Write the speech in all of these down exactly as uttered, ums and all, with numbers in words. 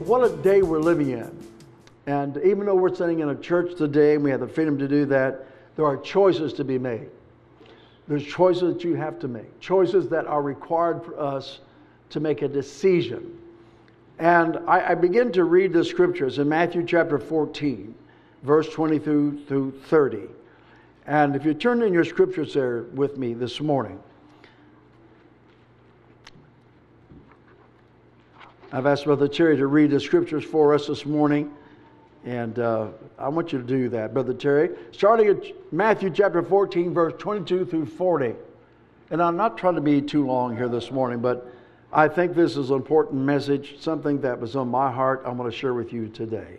what a day we're living in. And even though we're sitting in a church today and we have the freedom to do that, there are choices to be made. There's choices that you have to make. Choices that are required for us to make a decision. And I, I begin to read the scriptures in Matthew chapter fourteen, verse twenty through, through thirty. And if you turn in your scriptures there with me this morning, I've asked Brother Terry to read the scriptures for us this morning. And uh, I want you to do that, Brother Terry. Starting at Matthew chapter fourteen, verse twenty-two through forty. And I'm not trying to be too long here this morning, but I think this is an important message, something that was on my heart I want to share with you today.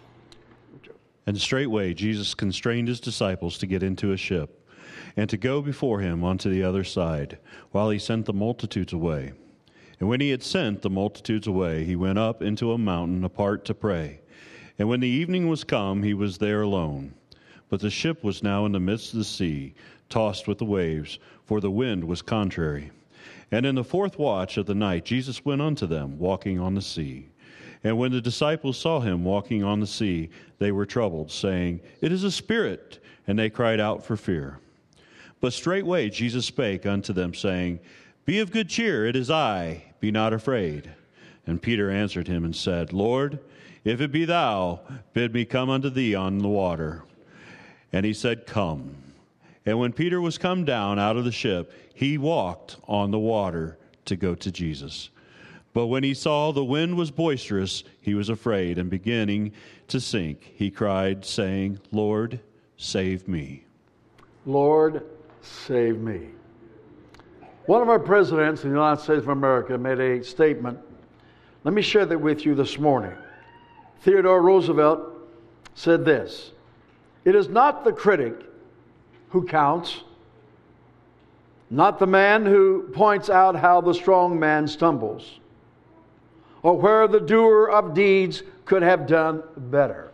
And straightway Jesus constrained his disciples to get into a ship, and to go before him unto the other side, while he sent the multitudes away. And when he had sent the multitudes away, he went up into a mountain apart to pray. And when the evening was come, he was there alone. But the ship was now in the midst of the sea, tossed with the waves, for the wind was contrary. And in the fourth watch of the night Jesus went unto them, walking on the sea. And when the disciples saw him walking on the sea, they were troubled, saying, It is a spirit. And they cried out for fear. But straightway Jesus spake unto them, saying, Be of good cheer, it is I, be not afraid. And Peter answered him and said, Lord, if it be thou, bid me come unto thee on the water. And he said, Come. And when Peter was come down out of the ship, he walked on the water to go to Jesus. But when he saw the wind was boisterous, he was afraid, and beginning to sink, he cried, saying, Lord, save me. Lord, save me. One of our presidents in the United States of America made a statement. Let me share that with you this morning. Theodore Roosevelt said this: It is not the critic who counts, not the man who points out how the strong man stumbles, or where the doer of deeds could have done better.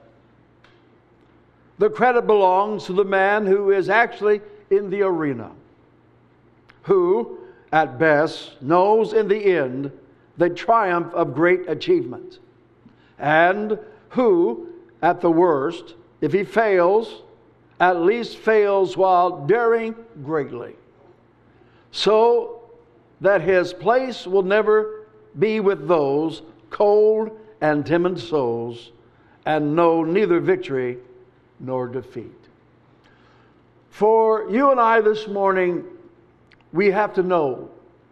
The credit belongs to the man who is actually in the arena, who, at best, knows in the end the triumph of great achievement, and who, at the worst, if he fails, at least fails while daring greatly, so that his place will never be with those cold and timid souls, and know neither victory nor defeat. For you and I this morning, we have to know,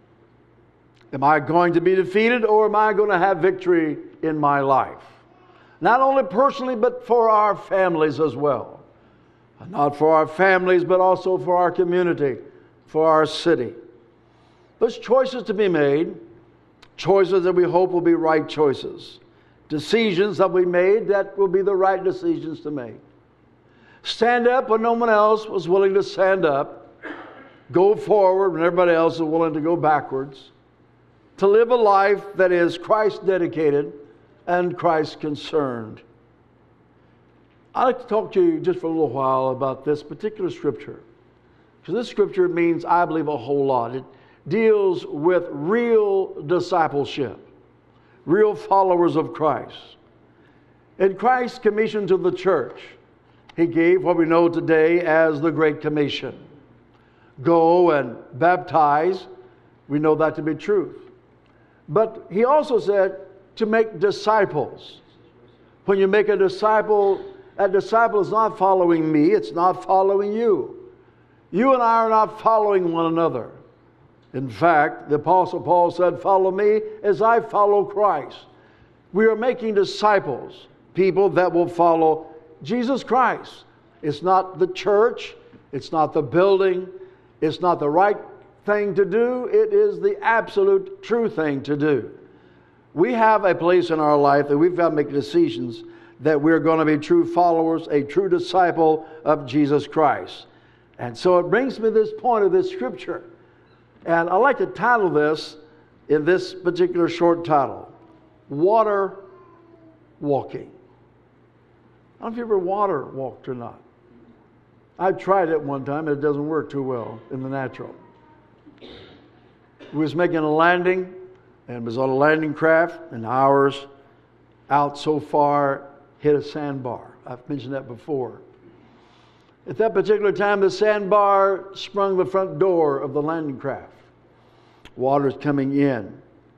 am I going to be defeated, or am I going to have victory in my life? Not only personally, but for our families as well. Not for our families, but also for our community, for our city. There's choices to be made, choices that we hope will be right choices. Decisions that we made that will be the right decisions to make. Stand up when no one else was willing to stand up. Go forward when everybody else is willing to go backwards. To live a life that is Christ dedicated and Christ concerned. I'd like to talk to you just for a little while about this particular scripture. Because this scripture means, I believe, a whole lot. It deals with real discipleship, real followers of Christ. In Christ's commission to the church, he gave what we know today as the Great Commission. Go and baptize. We know that to be truth. But he also said to make disciples. When you make a disciple, that disciple is not following me, it's not following you. You and I are not following one another. In fact, the Apostle Paul said, follow me as I follow Christ. We are making disciples, people that will follow Jesus Christ. It's not the church, it's not the building, it's not the right thing to do, it is the absolute true thing to do. We have a place in our life that we've got to make decisions that we're going to be true followers, a true disciple of Jesus Christ. And so it brings me to this point of this scripture. And I like to title this in this particular short title, Water Walking. I don't know if you ever water walked or not. I tried it one time, and it doesn't work too well in the natural. We was making a landing, and it was on a landing craft, and ours out so far, hit a sandbar. I've mentioned that before. At that particular time, the sandbar sprung the front door of the landing craft. Water's coming in.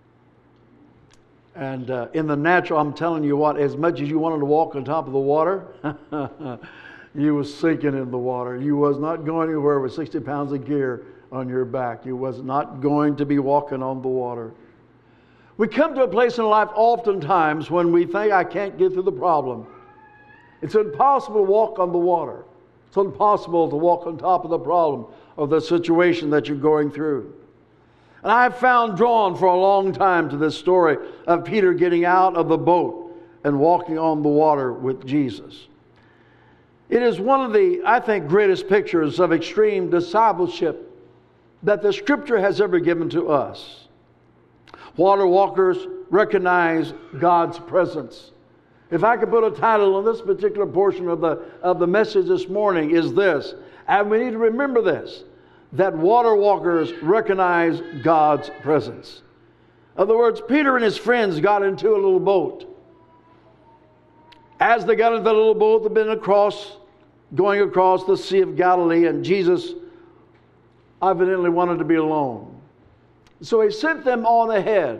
And uh, in the natural, I'm telling you what, as much as you wanted to walk on top of the water, you was sinking in the water. You was not going anywhere with sixty pounds of gear on your back. You was not going to be walking on the water. We come to a place in life oftentimes when we think, I can't get through the problem. It's impossible to walk on the water. It's impossible to walk on top of the problem or the situation that you're going through. And I've found drawn for a long time to this story of Peter getting out of the boat and walking on the water with Jesus. It is one of the, I think, greatest pictures of extreme discipleship that the Scripture has ever given to us. Water walkers recognize God's presence. If I could put a title on this particular portion of the, of the message this morning, is this, and we need to remember this, that water walkers recognize God's presence. In other words, Peter and his friends got into a little boat. As they got into the little boat, they'd been across, going across the Sea of Galilee, and Jesus evidently wanted to be alone. So he sent them on ahead.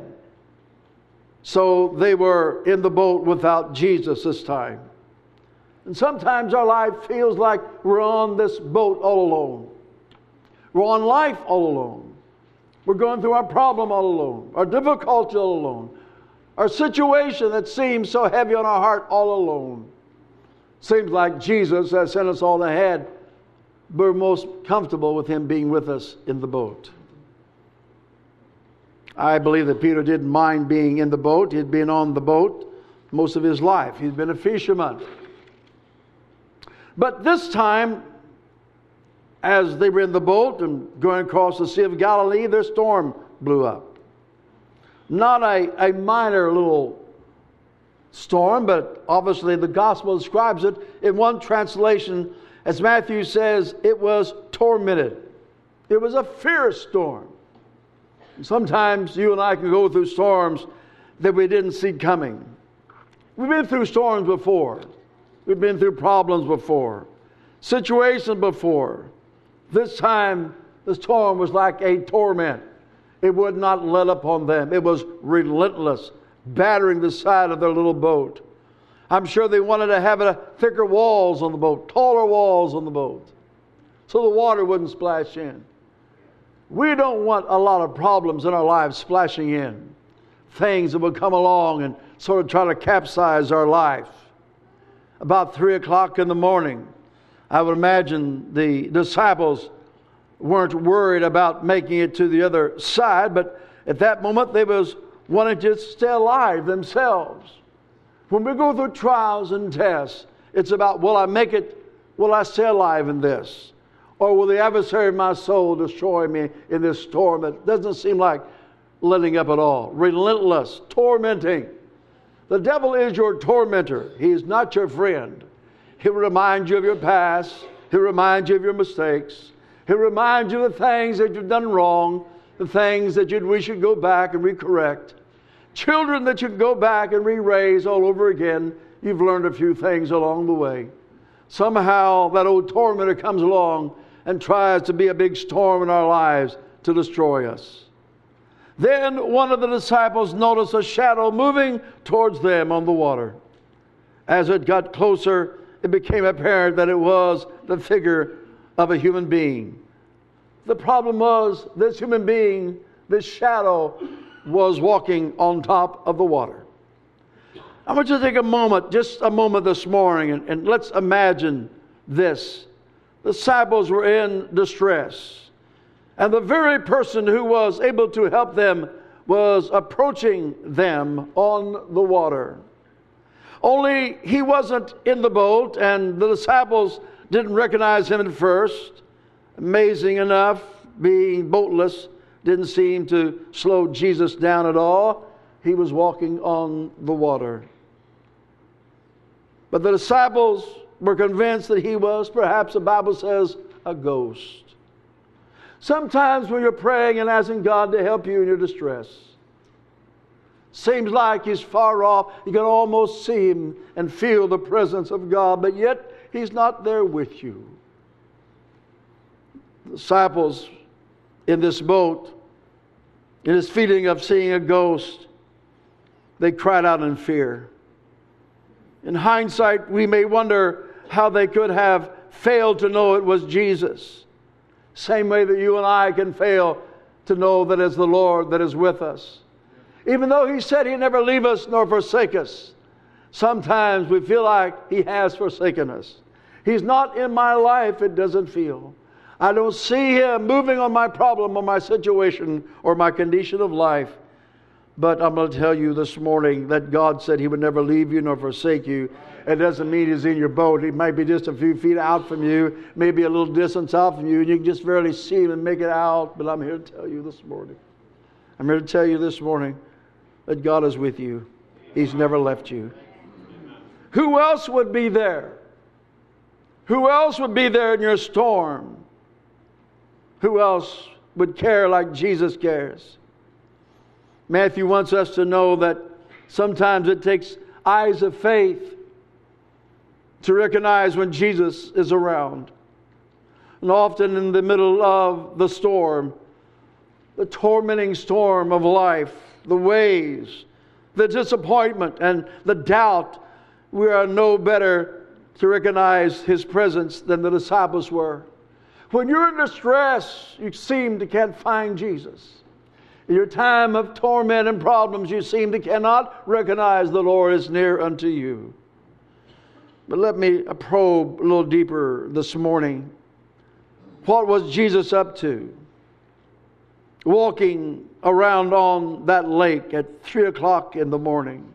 So they were in the boat without Jesus this time. And sometimes our life feels like we're on this boat all alone. We're on life all alone. We're going through our problem all alone, our difficulty all alone, our situation that seems so heavy on our heart all alone. Seems like Jesus has sent us all ahead. We're most comfortable with Him being with us in the boat. I believe that Peter didn't mind being in the boat. He'd been on the boat most of his life. He'd been a fisherman. But this time, as they were in the boat and going across the Sea of Galilee, their storm blew up. Not a, a minor little storm, but obviously the gospel describes it in one translation, as Matthew says, it was tormented. It was a fierce storm. Sometimes you and I can go through storms that we didn't see coming. We've been through storms before. We've been through problems before. Situations before. This time, the storm was like a torment. It would not let up on them. It was relentless, battering the side of their little boat. I'm sure they wanted to have a thicker walls on the boat, taller walls on the boat, so the water wouldn't splash in. We don't want a lot of problems in our lives splashing in. Things that will come along and sort of try to capsize our life. About three o'clock in the morning, I would imagine the disciples weren't worried about making it to the other side, but at that moment they was wanting to stay alive themselves. When we go through trials and tests, it's about, will I make it? Will I stay alive in this? Or will the adversary of my soul destroy me in this storm that doesn't seem like letting up at all? Relentless, tormenting. The devil is your tormentor. He is not your friend. He'll remind you of your past. He'll remind you of your mistakes. He'll remind you of the things that you've done wrong, the things that you'd wish you'd go back and recorrect. Children that you can go back and re-raise all over again. You've learned a few things along the way. Somehow that old tormentor comes along and tries to be a big storm in our lives to destroy us. Then one of the disciples noticed a shadow moving towards them on the water. As it got closer, it became apparent that it was the figure of a human being. The problem was, this human being, this shadow, was walking on top of the water. I want you to take a moment, just a moment this morning, and, and let's imagine this. The disciples were in distress, and the very person who was able to help them was approaching them on the water. Only he wasn't in the boat, and the disciples didn't recognize him at first. Amazing enough, being boatless didn't seem to slow Jesus down at all. He was walking on the water. But the disciples were convinced that he was, perhaps the Bible says, a ghost. Sometimes when you're praying and asking God to help you in your distress, Seems like he's far off. You can almost see him and feel the presence of God, but yet he's not there with you. The disciples in this boat, in this feeling of seeing a ghost, they cried out in fear. In hindsight, we may wonder how they could have failed to know it was Jesus. Same way that you and I can fail to know that it's the Lord that is with us. Even though He said He'd never leave us nor forsake us, sometimes we feel like He has forsaken us. He's not in my life, it doesn't feel. I don't see Him moving on my problem or my situation or my condition of life. But I'm going to tell you this morning that God said He would never leave you nor forsake you. It doesn't mean He's in your boat. He might be just a few feet out from you, maybe a little distance out from you, and you can just barely see Him and make it out. But I'm here to tell you this morning. I'm here to tell you this morning that God is with you. He's never left you. Who else would be there? Who else would be there in your storm? Who else would care like Jesus cares? Matthew wants us to know that sometimes it takes eyes of faith to recognize when Jesus is around. And often in the middle of the storm, the tormenting storm of life, the waves, the disappointment, and the doubt, we are no better to recognize His presence than the disciples were. When you're in distress, you seem to can't find Jesus. In your time of torment and problems, you seem to cannot recognize the Lord is near unto you. But let me probe a little deeper this morning. What was Jesus up to? Walking around on that lake at three o'clock in the morning.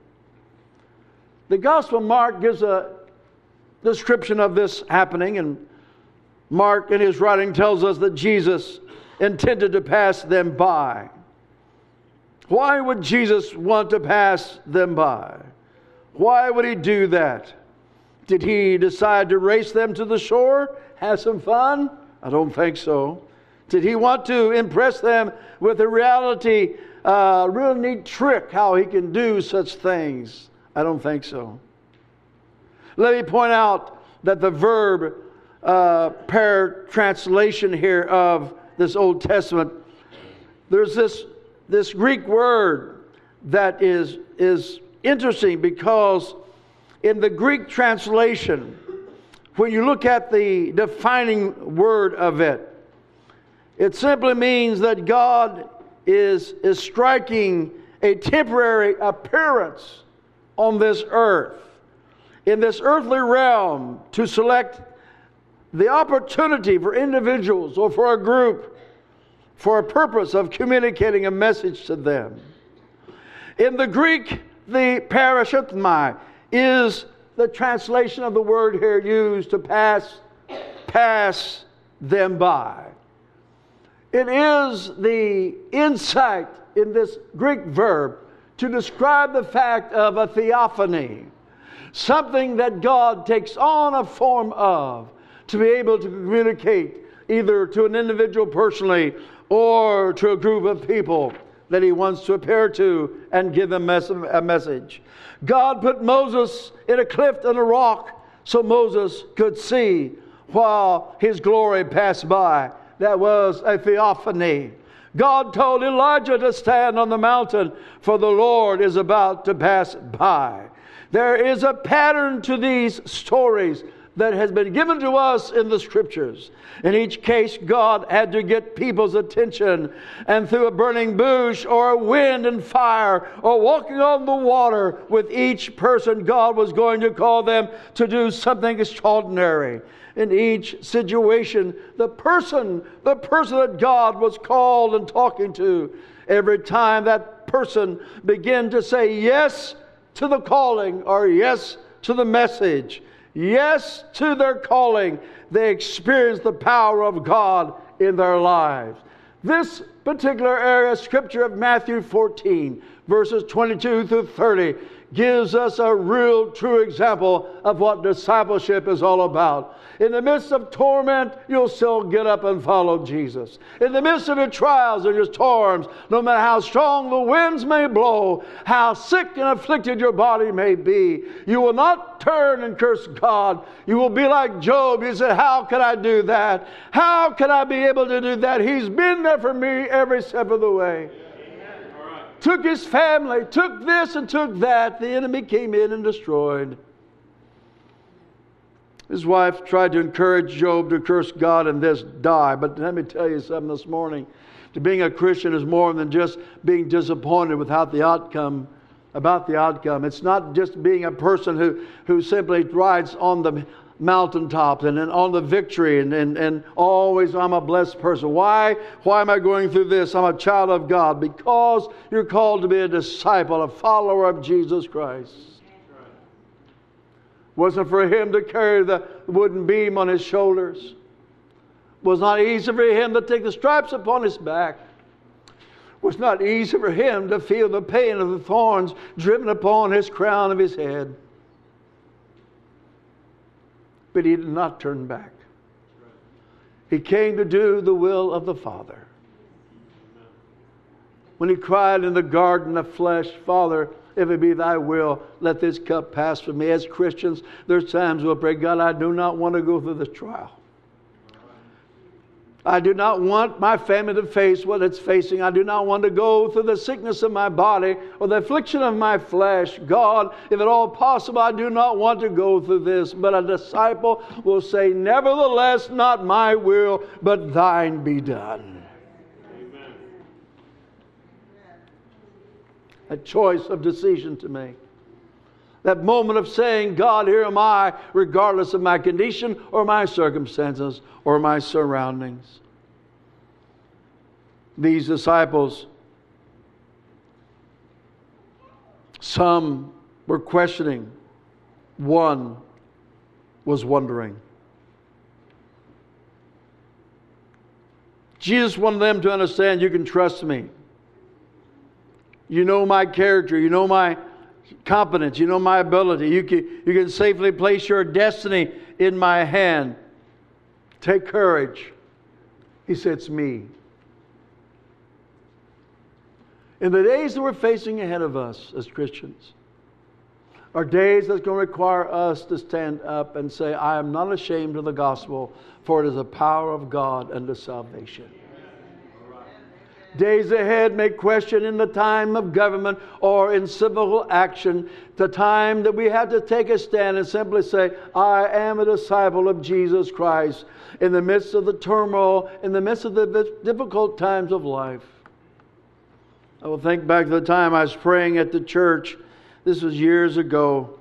The Gospel of Mark gives a description of this happening, and Mark in his writing tells us that Jesus intended to pass them by. Why would Jesus want to pass them by? Why would He do that? Did He decide to race them to the shore? Have some fun? I don't think so. Did He want to impress them with a reality, a uh, real neat trick how He can do such things? I don't think so. Let me point out that the verb uh, pair translation here of this Old Testament, there's this This Greek word that is, is interesting because in the Greek translation, when you look at the defining word of it, it simply means that God is, is striking a temporary appearance on this earth, in this earthly realm, to select the opportunity for individuals or for a group for a purpose of communicating a message to them. In the Greek, the parashutmai is the translation of the word here used to pass, pass them by. It is the insight in this Greek verb to describe the fact of a theophany, something that God takes on a form of to be able to communicate either to an individual personally or to a group of people that He wants to appear to and give them a message. God put Moses in a cliff and a rock so Moses could see while His glory passed by. That was a theophany. God told Elijah to stand on the mountain, for the Lord is about to pass by. There is a pattern to these stories that has been given to us in the Scriptures. In each case, God had to get people's attention, and through a burning bush or a wind and fire or walking on the water, with each person, God was going to call them to do something extraordinary. In each situation, the person, the person that God was called and talking to, every time that person began to say yes to the calling or yes to the message, yes to their calling, they experienced the power of God in their lives. This particular area of Scripture of Matthew fourteen, verses twenty-two through thirty, gives us a real, true example of what discipleship is all about. In the midst of torment, you'll still get up and follow Jesus. In the midst of your trials and your storms, no matter how strong the winds may blow, how sick and afflicted your body may be, you will not turn and curse God. You will be like Job. You say, how can I do that? How can I be able to do that? He's been there for me every step of the way. Took his family, took this and took that. The enemy came in and destroyed. His wife tried to encourage Job to curse God and this die. But let me tell you something this morning. To being a Christian is more than just being disappointed without the outcome, about the outcome. It's not just being a person who, who simply rides on the mountaintops and, and on the victory and, and, and always I'm a blessed person. Why? Why am I going through this? I'm a child of God. Because you're called to be a disciple, a follower of Jesus Christ. Wasn't for him to carry the wooden beam on his shoulders. It was not easy for him to take the stripes upon his back. It was not easy for him to feel the pain of the thorns driven upon his crown of his head. But he did not turn back. He came to do the will of the Father. When he cried in the garden of flesh, Father, if it be thy will, let this cup pass from me. As Christians, there's times we'll pray, God, I do not want to go through this trial. I do not want my family to face what it's facing. I do not want to go through the sickness of my body or the affliction of my flesh. God, if at all possible, I do not want to go through this. But a disciple will say, nevertheless, not my will, but thine be done. A choice of decision to make. That moment of saying, God, here am I, regardless of my condition or my circumstances or my surroundings. These disciples, some were questioning. One was wondering. Jesus wanted them to understand, you can trust me. You know my character. You know my competence. You know my ability. You can, you can safely place your destiny in my hand. Take courage. He said, it's me. In the days that we're facing ahead of us as Christians, are days that's going to require us to stand up and say, I am not ashamed of the gospel, for it is the power of God unto salvation. Days ahead may question in the time of government or in civil action, the time that we have to take a stand and simply say, I am a disciple of Jesus Christ in the midst of the turmoil, in the midst of the difficult times of life. I will think back to the time I was praying at the church. This was years ago.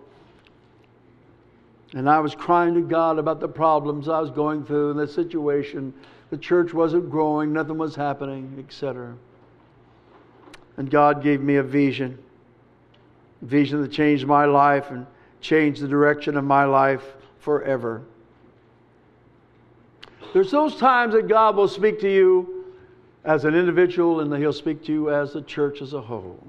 And I was crying to God about the problems I was going through and the situation. The church wasn't growing, nothing was happening, et cetera. And God gave me a vision. A vision that changed my life and changed the direction of my life forever. There's those times that God will speak to you as an individual and that He'll speak to you as the church as a whole.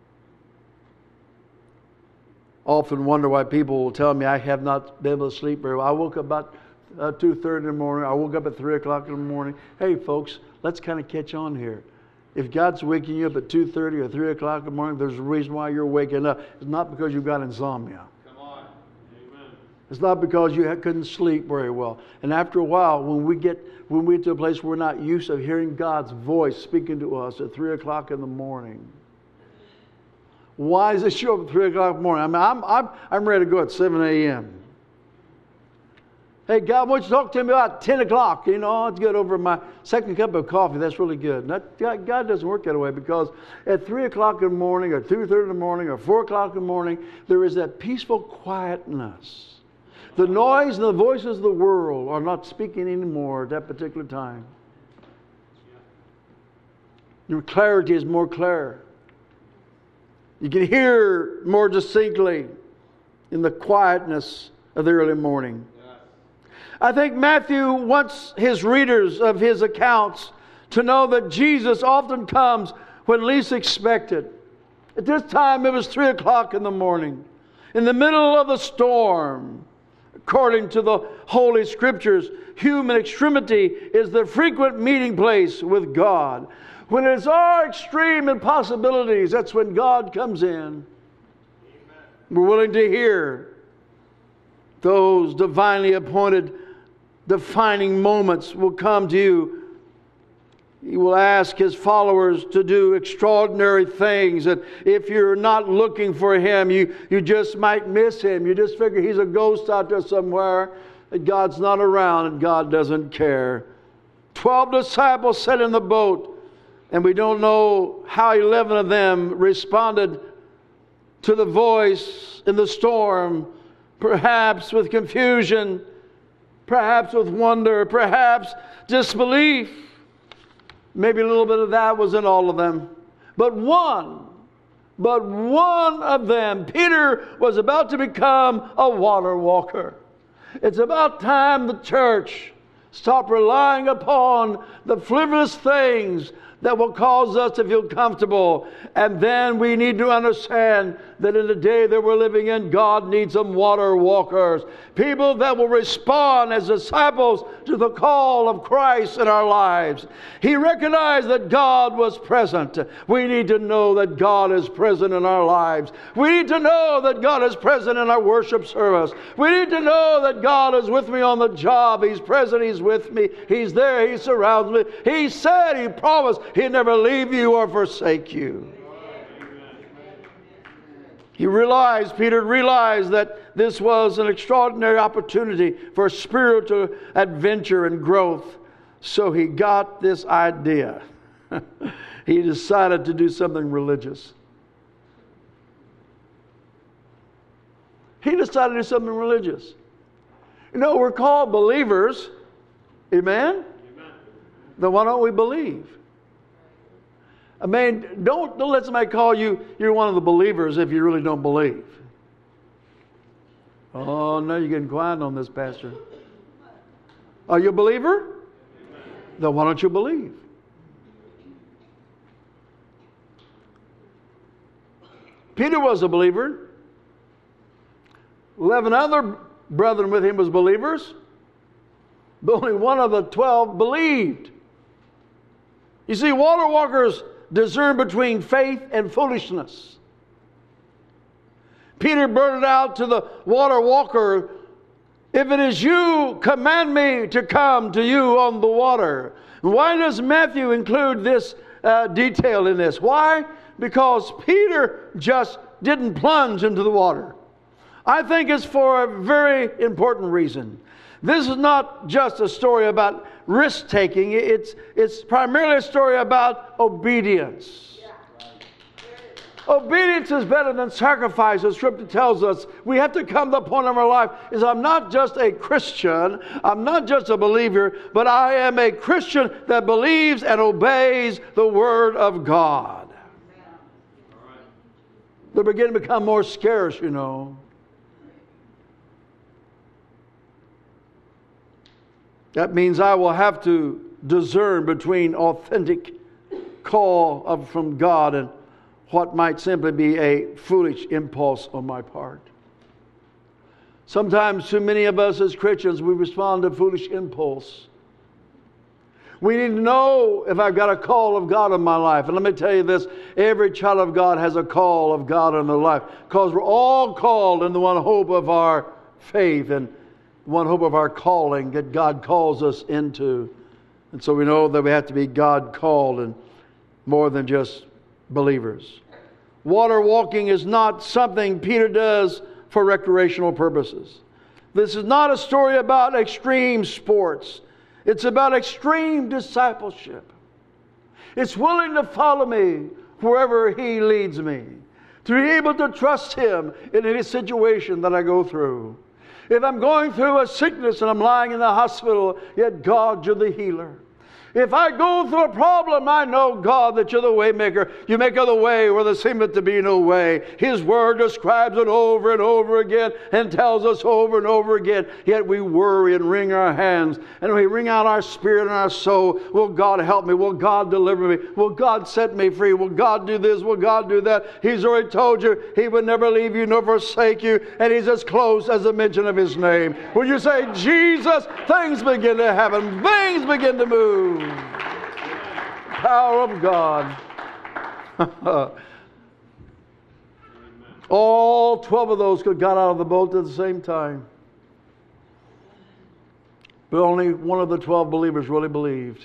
Often wonder why people will tell me I have not been able to sleep very well. I woke up about uh, two thirty in the morning. I woke up at three o'clock in the morning. Hey, folks, let's kind of catch on here. If God's waking you up at two thirty or three o'clock in the morning, there's a reason why you're waking up. It's not because you've got insomnia. Come on. Amen. It's not because you couldn't sleep very well. And after a while, when we get when we get to a place where we're not used to hearing God's voice speaking to us at three o'clock in the morning, why does it show up at three o'clock in the morning? I mean, I'm, I'm, I'm ready to go at seven a.m. Hey, God, why don't you talk to me about ten o'clock? You know, let's get over my second cup of coffee. That's really good. That, God, God doesn't work that way, because at three o'clock in the morning or two thirty in the morning or four o'clock in the morning, there is that peaceful quietness. The noise and the voices of the world are not speaking anymore at that particular time. Your clarity is more clear. You can hear more distinctly in the quietness of the early morning. I think Matthew wants his readers of his accounts to know that Jesus often comes when least expected. At this time, it was three o'clock in the morning, in the middle of the storm. According to the Holy Scriptures, human extremity is the frequent meeting place with God. When it's our extreme impossibilities, that's when God comes in. Amen. We're willing to hear those divinely appointed defining moments will come to you. He will ask His followers to do extraordinary things. And if you're not looking for Him, you, you just might miss Him. You just figure He's a ghost out there somewhere, that God's not around and God doesn't care. Twelve disciples sat in the boat, and we don't know how eleven of them responded to the voice in the storm, perhaps with confusion, perhaps with wonder, perhaps disbelief. Maybe a little bit of that was in all of them. But one, but one of them, Peter, was about to become a water walker. It's about time the church stopped relying upon the frivolous things that will cause us to feel comfortable. And then we need to understand that in the day that we're living in, God needs some water walkers. People that will respond as disciples to the call of Christ in our lives. He recognized that God was present. We need to know that God is present in our lives. We need to know that God is present in our worship service. We need to know that God is with me on the job. He's present. He's with me. He's there. He surrounds me. He said, He promised He'd never leave you or forsake you. He realized, Peter realized that this was an extraordinary opportunity for spiritual adventure and growth. So he got this idea. He decided to do something religious. He decided to do something religious. You know, we're called believers. Amen? Amen. Then why don't we believe? I mean, don't, don't let somebody call you, you're one of the believers if you really don't believe. Oh, no, you're getting quiet on this, Pastor. Are you a believer? Amen. Then why don't you believe? Peter was a believer. Eleven other brethren with him was believers. But only one of the twelve believed. You see, water walkers discern between faith and foolishness. Peter blurted out to the water walker, "If it is you, command me to come to you on the water." Why does Matthew include this uh, detail in this? Why? Because Peter just didn't plunge into the water. I think it's for a very important reason. This is not just a story about risk-taking. It's, it's primarily a story about obedience. Yeah. Obedience is better than sacrifice. The Scripture tells us we have to come to the point of our life is I'm not just a Christian, I'm not just a believer, but I am a Christian that believes and obeys the Word of God. Yeah. They're beginning to become more scarce, you know. That means I will have to discern between authentic call of, from God and what might simply be a foolish impulse on my part. Sometimes too many of us as Christians, we respond to foolish impulse. We need to know if I've got a call of God in my life. And let me tell you this, every child of God has a call of God in their life. Because we're all called in the one hope of our faith and one hope of our calling that God calls us into. And so we know that we have to be God called and more than just believers. Water walking is not something Peter does for recreational purposes. This is not a story about extreme sports. It's about extreme discipleship. It's willing to follow me wherever He leads me. To be able to trust Him in any situation that I go through. If I'm going through a sickness and I'm lying in the hospital, yet God, you're the healer. If I go through a problem, I know, God, that you're the way maker. You make the way where there seemeth to be no way. His Word describes it over and over again and tells us over and over again. Yet we worry and wring our hands and we wring out our spirit and our soul. Will God help me? Will God deliver me? Will God set me free? Will God do this? Will God do that? He's already told you He would never leave you nor forsake you, and He's as close as the mention of His name. When you say Jesus, things begin to happen. Things begin to move. Power of God. All twelve of those could got out of the boat at the same time. But only one of the twelve believers really believed.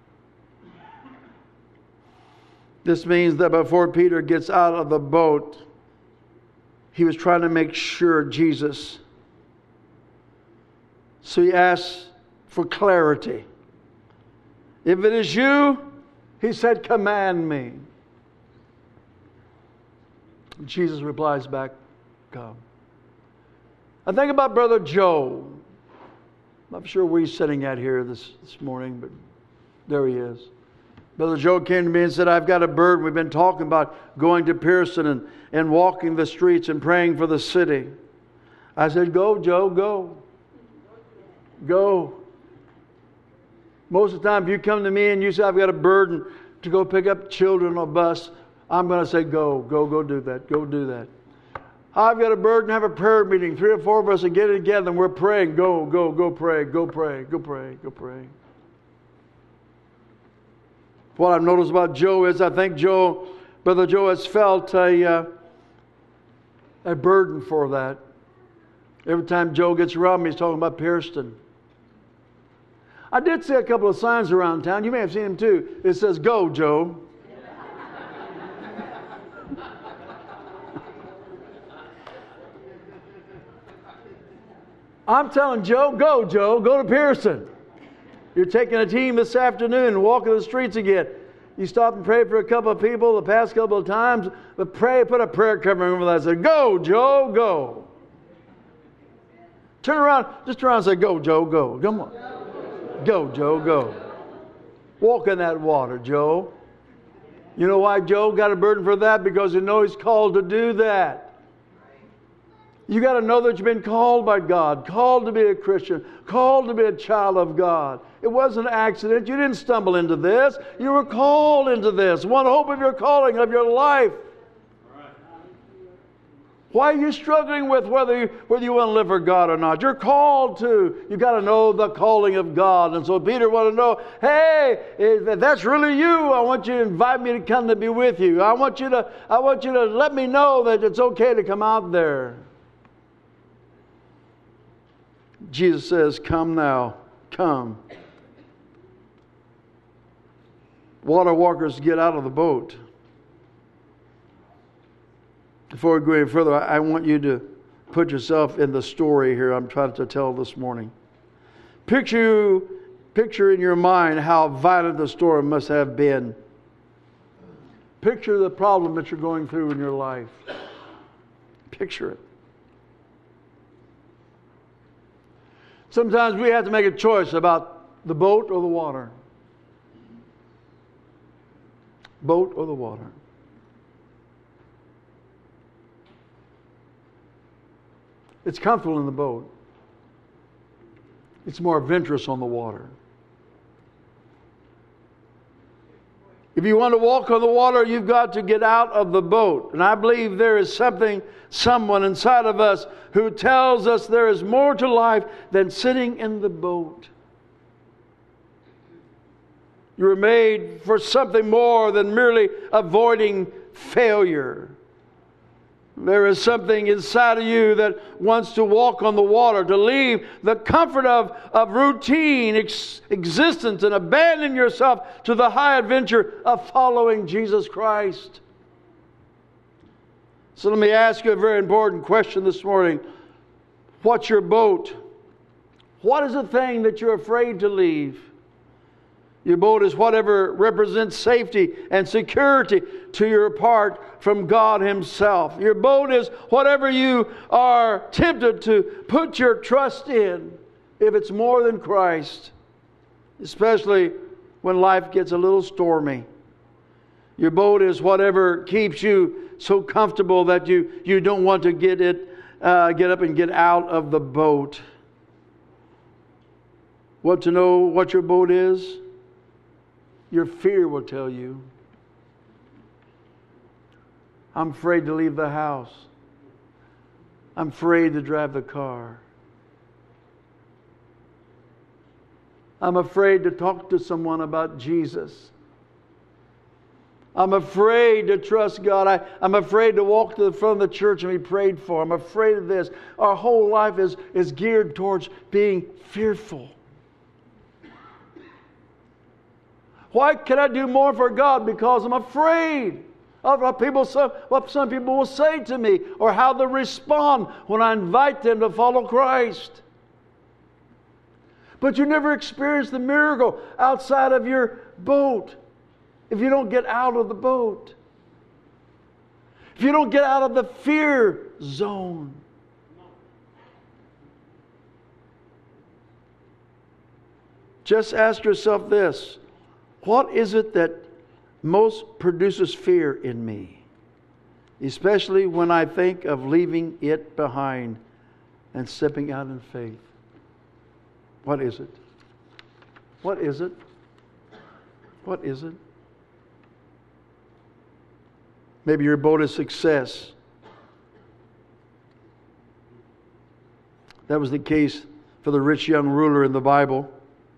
This means that before Peter gets out of the boat, he was trying to make sure Jesus. So he asks for clarity. If it is you, he said, command me. Jesus replies back, come. I think about Brother Joe. I'm not sure where he's sitting at here this, this morning, but there he is. Brother Joe came to me and said, I've got a burden. We've been talking about going to Pearson and, and walking the streets and praying for the city. I said, go, Joe, go. Go. Most of the time, if you come to me and you say, I've got a burden to go pick up children on a bus, I'm going to say, go, go, go do that. Go do that. I've got a burden to have a prayer meeting. Three or four of us are getting together and we're praying. Go, go, go pray, go pray, go pray, go pray. What I've noticed about Joe is I think Joe, Brother Joe has felt a, uh, a burden for that. Every time Joe gets around me, he's talking about Pearson. I did see a couple of signs around town. You may have seen them too. It says, go, Joe. I'm telling Joe, go, Joe. Go to Pearson. You're taking a team this afternoon and walking the streets again. You stop and pray for a couple of people the past couple of times, but pray, put a prayer covering over that. Say, go, Joe, go. Turn around, just turn around and say, go, Joe, go. Come on. Go, Joe, go. Walk in that water, Joe. You know why Joe got a burden for that? Because you know he's called to do that. You got to know that you've been called by God, called to be a Christian, called to be a child of God. It wasn't an accident. You didn't stumble into this. You were called into this. One hope of your calling, of your life. Why are you struggling with whether you, whether you want to live for God or not? You're called to. You've got to know the calling of God. And so Peter wanted to know, hey, if that's really you, I want you to invite me to come to be with you. I want you to, I want you to let me know that it's okay to come out there. Jesus says, come now, come. Water walkers get out of the boat. Before we go any further, I want you to put yourself in the story here I'm trying to tell this morning. Picture, picture in your mind how violent the storm must have been. Picture the problem that you're going through in your life. Picture it. Sometimes we have to make a choice about the boat or the water. Boat or the water. It's comfortable in the boat. It's more adventurous on the water. If you want to walk on the water, you've got to get out of the boat. And I believe there is something, someone inside of us who tells us there is more to life than sitting in the boat. You were made for something more than merely avoiding failure. There is something inside of you that wants to walk on the water, to leave the comfort of, of routine ex- existence and abandon yourself to the high adventure of following Jesus Christ. So let me ask you a very important question this morning. What's your boat? What is the thing that you're afraid to leave? Your boat is whatever represents safety and security to your part from God Himself. Your boat is whatever you are tempted to put your trust in if it's more than Christ. Especially when life gets a little stormy. Your boat is whatever keeps you so comfortable that you, you don't want to get it, uh, get up and get out of the boat. Want to know what your boat is? Your fear will tell you. I'm afraid to leave the house. I'm afraid to drive the car. I'm afraid to talk to someone about Jesus. I'm afraid to trust God. I, I'm afraid to walk to the front of the church and be prayed for. I'm afraid of this. Our whole life is, is geared towards being fearful. Why can I do more for God? Because I'm afraid of what people, what some people will say to me, or how they respond when I invite them to follow Christ. But you never experience the miracle outside of your boat if you don't get out of the boat. If you don't get out of the fear zone. Just ask yourself this. What is it that most produces fear in me? Especially when I think of leaving it behind and stepping out in faith. What is it? What is it? What is it? Maybe your boat is success. That was the case for the rich young ruler in the Bible.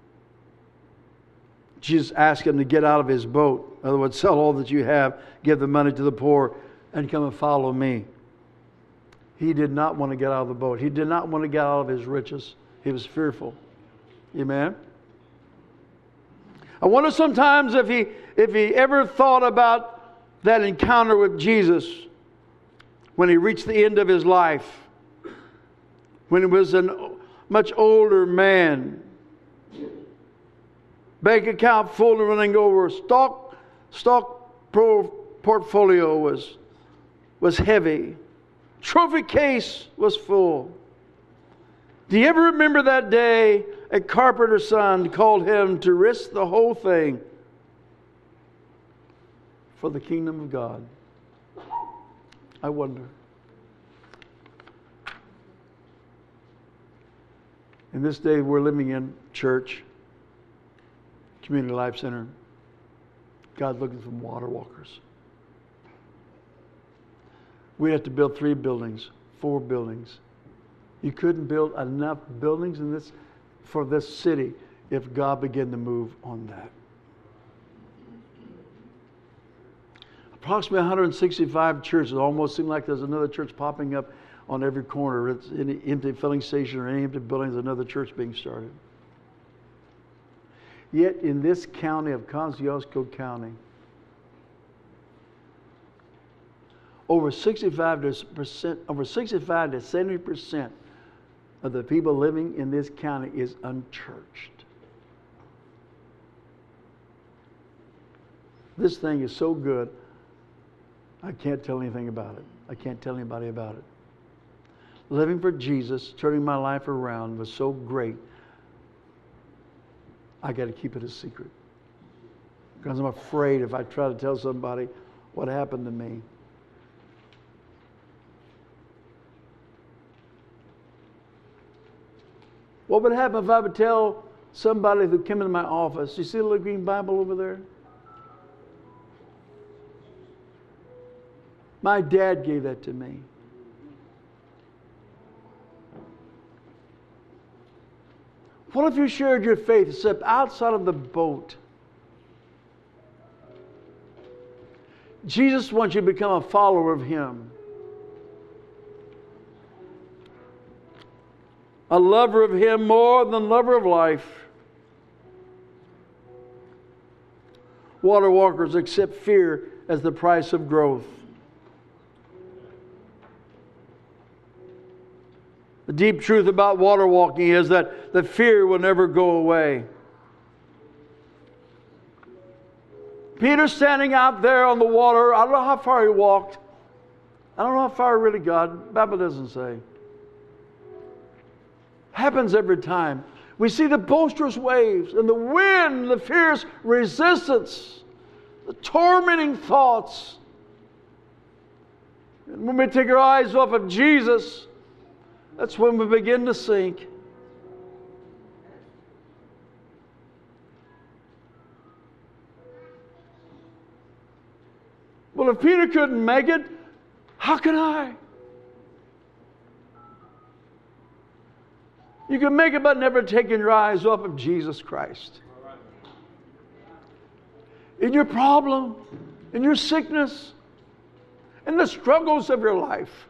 Jesus asked him to get out of his boat. In other words, sell all that you have, give the money to the poor, and come and follow me. He did not want to get out of the boat. He did not want to get out of his riches. He was fearful. Amen? I wonder sometimes if he, if he ever thought about that encounter with Jesus when he reached the end of his life, when he was a much older man. Bank account full and running over. Stock, stock pro, portfolio was, was heavy. Trophy case was full. Do you ever remember that day a carpenter's son called him to risk the whole thing for the kingdom of God? I wonder. In this day we're living in, church, Community Life Center, God's looking for water walkers. We have to build three buildings, four buildings. You couldn't build enough buildings in this for this city if God began to move on that. Approximately one hundred sixty-five churches. It almost seems like there's another church popping up on every corner. It's any empty filling station or any empty building, there's another church being started. Yet in this county of Kosciuszko County, over sixty-five percent, over sixty-five to seventy percent of the people living in this county is unchurched. This thing is so good, I can't tell anything about it. I can't tell anybody about it. Living for Jesus, turning my life around was so great. I got to keep it a secret. Because I'm afraid if I try to tell somebody what happened to me. What would happen if I would tell somebody who came into my office, you see the little green Bible over there? My dad gave that to me. What if you shared your faith except outside of the boat? Jesus wants you to become a follower of Him. A lover of Him more than lover of life. Water walkers accept fear as the price of growth. The deep truth about water walking is that the fear will never go away. Peter's standing out there on the water. I don't know how far he walked. I don't know how far he really got. The Bible doesn't say. Happens every time. We see the boisterous waves and the wind, the fierce resistance, the tormenting thoughts. And when we take our eyes off of Jesus, that's when we begin to sink. Well, if Peter couldn't make it, how can I? You can make it by never taking your eyes off of Jesus Christ. In your problem, in your sickness, in the struggles of your life,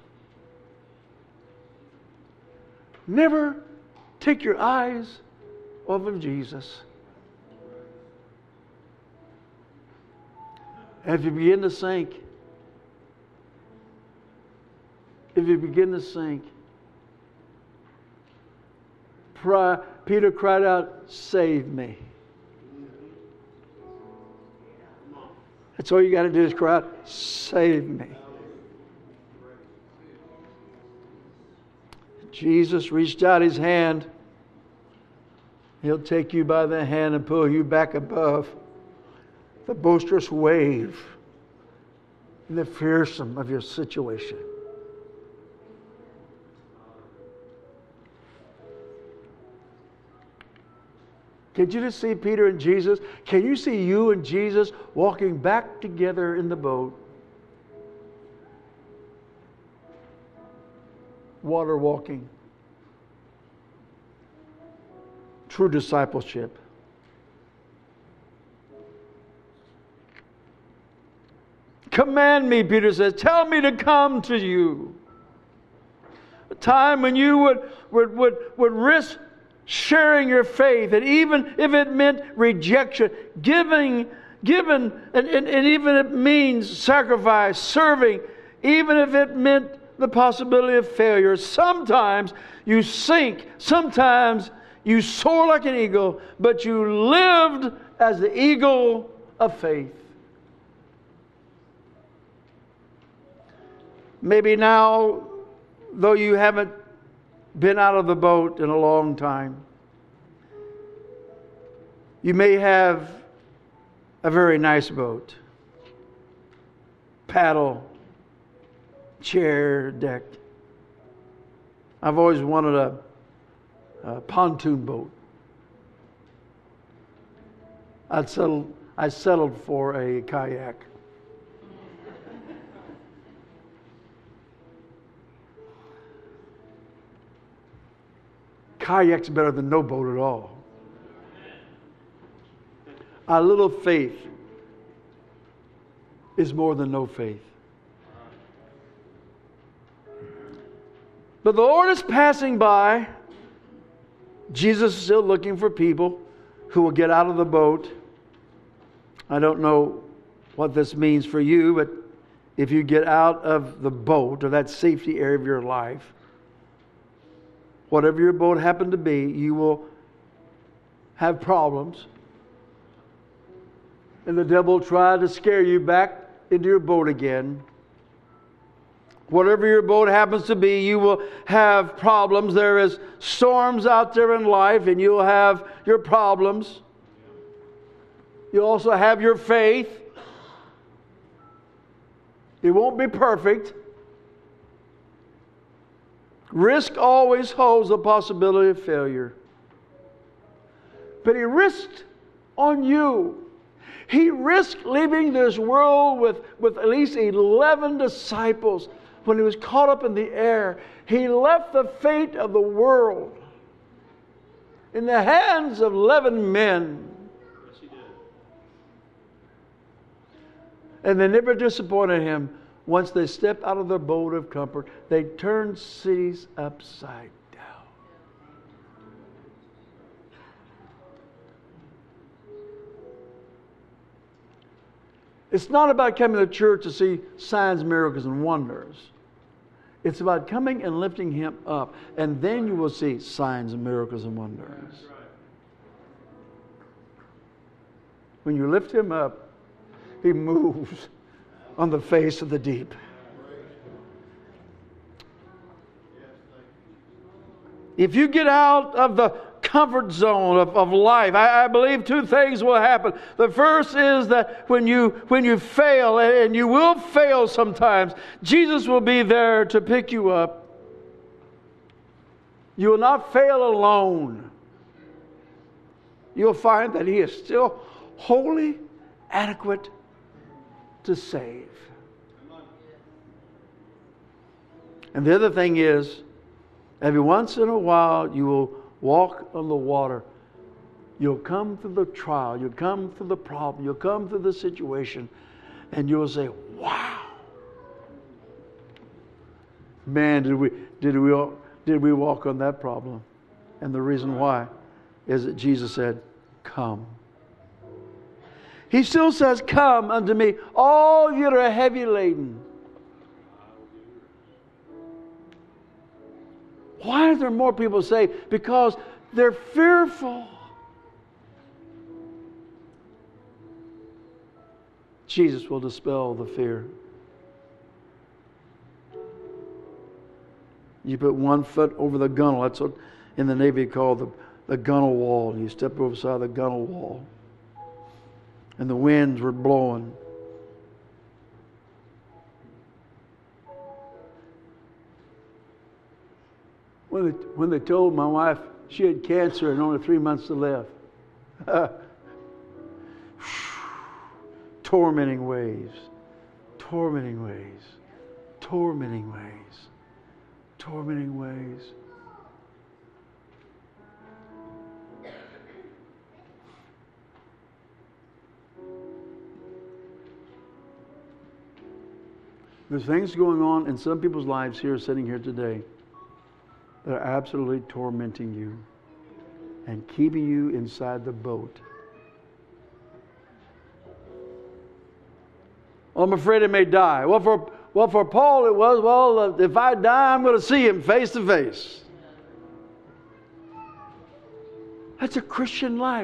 never take your eyes off of Jesus. And if you begin to sink, if you begin to sink, Peter cried out, "Save me." That's all you got to do is cry out, "Save me." Jesus reached out His hand. He'll take you by the hand and pull you back above the boisterous wave and the fearsome of your situation. Can't you just see Peter and Jesus? Can you see you and Jesus walking back together in the boat? Water walking. True discipleship. Command me, Peter says. Tell me to come to you. A time when you would, would, would, would risk sharing your faith, and even if it meant rejection, giving, given, and, and, and even if it means sacrifice, serving, even if it meant the possibility of failure. Sometimes you sink, sometimes you soar like an eagle, but you lived as the eagle of faith. Maybe now, though you haven't been out of the boat in a long time, you may have a very nice boat. Paddle, chair, deck. I've always wanted a, a pontoon boat. I'd settled, I settled for a kayak. Kayak's better than no boat at all. A little faith is more than no faith. But the Lord is passing by. Jesus is still looking for people who will get out of the boat. I don't know what this means for you, but if you get out of the boat or that safety area of your life, whatever your boat happened to be, you will have problems. And the devil will try to scare you back into your boat again. Whatever your boat happens to be, you will have problems. There is storms out there in life, and you'll have your problems. You'll also have your faith. It won't be perfect. Risk always holds the possibility of failure. But He risked on you. He risked leaving this world with, with at least eleven disciples. When He was caught up in the air, He left the fate of the world in the hands of eleven men. Yes, He did. And they never disappointed Him. Once they stepped out of their boat of comfort, they turned cities upside down. It's not about coming to church to see signs, miracles, and wonders. It's about coming and lifting Him up. And then you will see signs and miracles and wonders. When you lift Him up, He moves on the face of the deep. If you get out of the comfort zone of, of life. I, I believe two things will happen. The first is that when you when you fail, and you will fail sometimes, Jesus will be there to pick you up. You will not fail alone. You'll find that He is still wholly adequate to save. And the other thing is, every once in a while you will walk on the water. You'll come through the trial. You'll come through the problem. You'll come through the situation. And you'll say, wow. Man, did we, did we, all, did we walk on that problem? And the reason why is that Jesus said, come. He still says, come unto me, all you that are heavy laden. Why are there more people saved? Because they're fearful. Jesus will dispel the fear. You put one foot over the gunwale. That's what in the Navy called the, the gunwale wall. You step over the side of the gunwale wall. And the winds were blowing. When they, when they told my wife she had cancer and only three months to live. Tormenting waves. Tormenting waves. Tormenting waves. Tormenting waves. There's things going on in some people's lives here, sitting here today, that are absolutely tormenting you and keeping you inside the boat. Well, I'm afraid I may die. Well, for well for Paul it was, well, if I die, I'm going to see him face to face. That's a Christian life.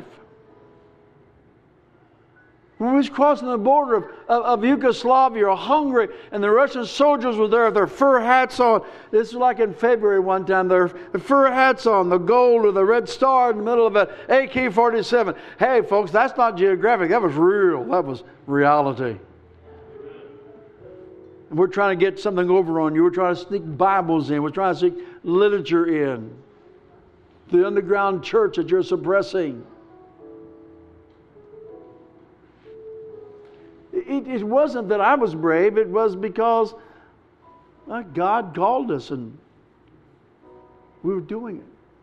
When we was crossing the border of, of, of Yugoslavia or Hungary, and the Russian soldiers were there with their fur hats on. This was like in February one time. Their fur hats on, the gold or the red star in the middle of an A K forty-seven. Hey, folks, that's not geographic. That was real. That was reality. And we're trying to get something over on you. We're trying to sneak Bibles in. We're trying to sneak literature in. The underground church that you're suppressing. It, it wasn't that I was brave. It was because uh, God called us and we were doing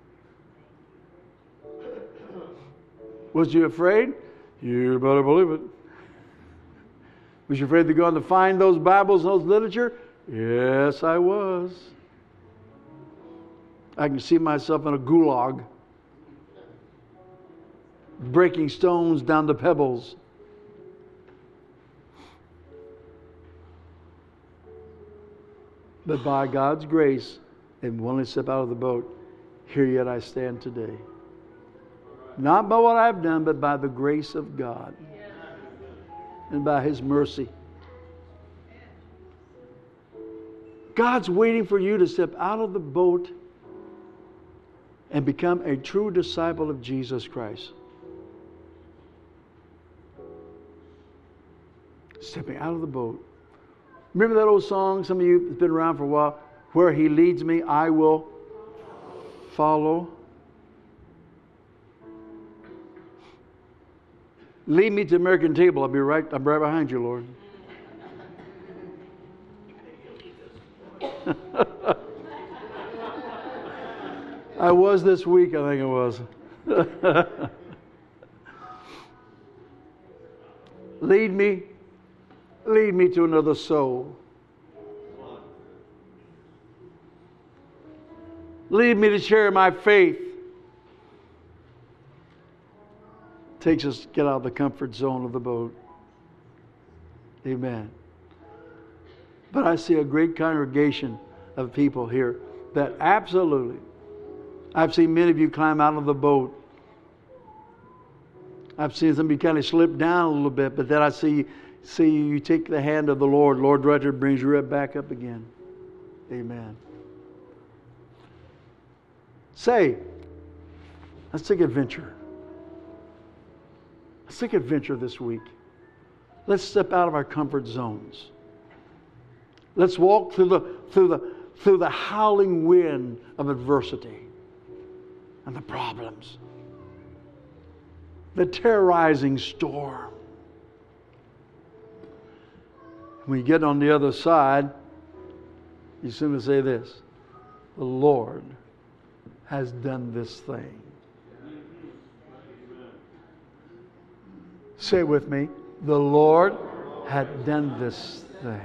it. Was you afraid? You better believe it. Was you afraid to go on to find those Bibles and those literature? Yes, I was. I can see myself in a gulag, breaking stones down to pebbles. But by God's grace, and when I step out of the boat, here yet I stand today. Not by what I've done, but by the grace of God. And by His mercy. God's waiting for you to step out of the boat and become a true disciple of Jesus Christ. Stepping out of the boat. Remember that old song, some of you, it's been around for a while, where He leads me, I will follow. Lead me to the American table. I'll be right, I'm right behind you, Lord. I was this week, I think it was. Lead me. Lead me to another soul. Lead me to share my faith. Takes us to get out of the comfort zone of the boat. Amen. But I see a great congregation of people here that absolutely, I've seen many of you climb out of the boat. I've seen some of you kind of slip down a little bit, but then I see See, you take the hand of the Lord. Lord director brings you right back up again. Amen. Say, Let's take adventure. Let's take adventure this week. Let's step out of our comfort zones. Let's walk through the through the through the howling wind of adversity and the problems, the terrorizing storm. When you get on the other side, you simply say this: the Lord has done this thing. Say it with me. The Lord had done this thing.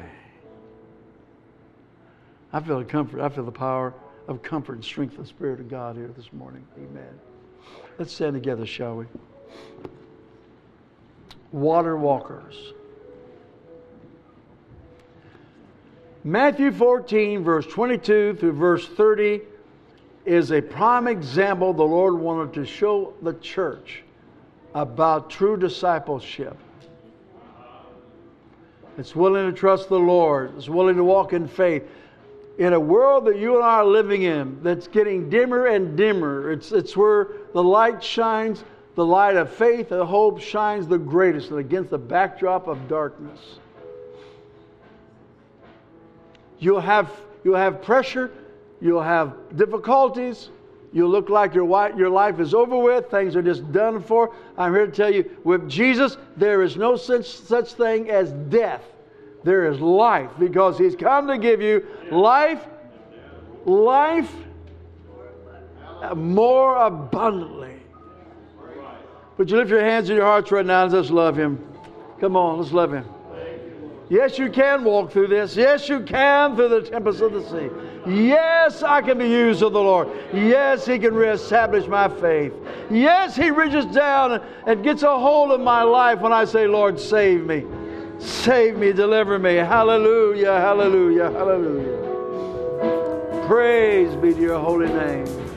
I feel the comfort. I feel the power of comfort and strength of the Spirit of God here this morning. Amen. Let's stand together, shall we? Water walkers. Matthew fourteen, verse twenty-two through verse thirty is a prime example the Lord wanted to show the church about true discipleship. It's willing to trust the Lord. It's willing to walk in faith. In a world that you and I are living in that's getting dimmer and dimmer, it's, it's where the light shines, the light of faith and hope shines the greatest and against the backdrop of darkness. You'll have, you'll have pressure, you'll have difficulties, you'll look like your, your life is over with, things are just done for. I'm here to tell you, with Jesus, there is no such, such thing as death. There is life, because He's come to give you life, life more abundantly. Would you lift your hands in your hearts right now and just love Him? Come on, let's love Him. Yes, you can walk through this. Yes, you can through the tempest of the sea. Yes, I can be used of the Lord. Yes, He can reestablish my faith. Yes, He reaches down and, and gets a hold of my life when I say, Lord, save me. Save me, deliver me. Hallelujah, hallelujah, hallelujah. Praise be to your holy name.